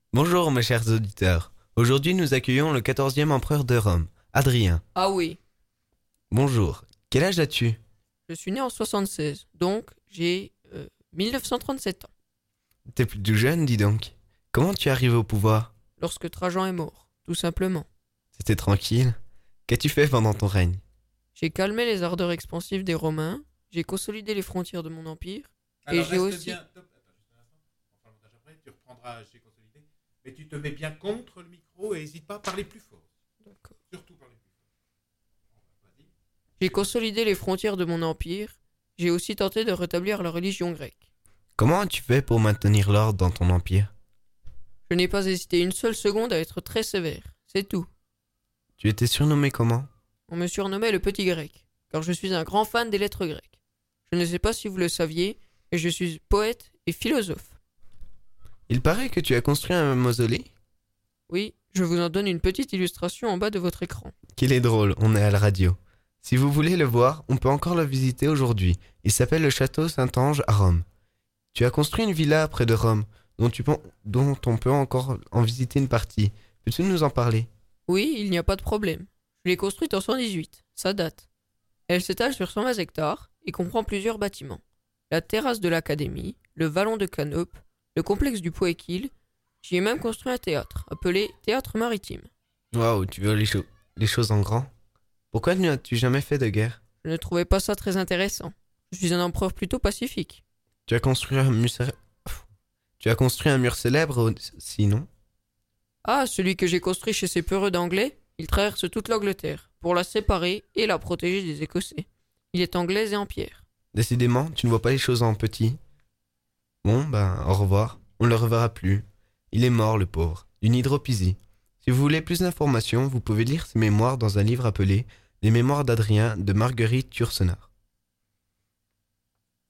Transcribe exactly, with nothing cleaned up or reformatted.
Bonjour mes chers auditeurs. Aujourd'hui nous accueillons le quatorzième empereur de Rome, Adrien. Ah oui, Bonjour. Quel âge as-tu? je suis né en soixante-seize, donc j'ai euh, mille neuf cent trente-sept ans, T'es plutôt jeune, dis donc. Comment tu es arrivé au pouvoir? lorsque Trajan est mort, tout simplement. C'était tranquille. Qu'as-tu fait pendant ton règne? J'ai calmé les ardeurs expansives des Romains, j'ai consolidé les frontières de mon empire, Alors, j'ai reste aussi- bien. Top. Attends, juste un instant. On fera le montage après. Tu reprendras chez Consolidé. Mais tu te mets bien contre le micro et n'hésite pas à parler plus fort. D'accord. Surtout parler plus fort. Vas-y. j'ai consolidé les frontières de mon empire, j'ai aussi tenté de rétablir la religion grecque. Comment as-tu fait pour maintenir l'ordre dans ton empire? Je n'ai pas hésité une seule seconde à être très sévère, c'est tout. Tu étais surnommé comment? On me surnommait le petit grec, car je suis un grand fan des lettres grecques. Je ne sais pas si vous le saviez, mais je suis poète et philosophe. Il paraît que tu as construit un mausolée. Oui, je vous en donne une petite illustration en bas de votre écran. Qu'il est drôle, on est à la radio. Si vous voulez le voir, on peut encore le visiter aujourd'hui. Il s'appelle le château Saint-Ange à Rome. Tu as construit une villa près de Rome, dont, tu pen- dont on peut encore en visiter une partie. Peux-tu nous en parler? Oui, il n'y a pas de problème. Je l'ai construite en cent dix-huit, ça date. Elle s'étale sur cent vingt hectares et comprend plusieurs bâtiments. La terrasse de l'académie, le vallon de Canope, le complexe du Poéquil. J'y ai même construit un théâtre, appelé Théâtre Maritime. Waouh, tu veux les, cho- les choses en grand? Pourquoi n'as-tu jamais fait de guerre? Je ne trouvais pas ça très intéressant. Je suis un empereur plutôt pacifique. Tu as construit un mur, cé- tu as construit un mur célèbre aussi, non? Ah, celui que j'ai construit chez ces peureux d'anglais, il traverse toute l'Angleterre, pour la séparer et la protéger des Écossais. Il est anglais et en pierre. Décidément, tu ne vois pas les choses en petit. Bon, ben, au revoir. On ne le reverra plus. Il est mort, le pauvre, d'une hydropisie. Si vous voulez plus d'informations, vous pouvez lire ses mémoires dans un livre appelé Les Mémoires d'Adrien de Marguerite Yourcenar.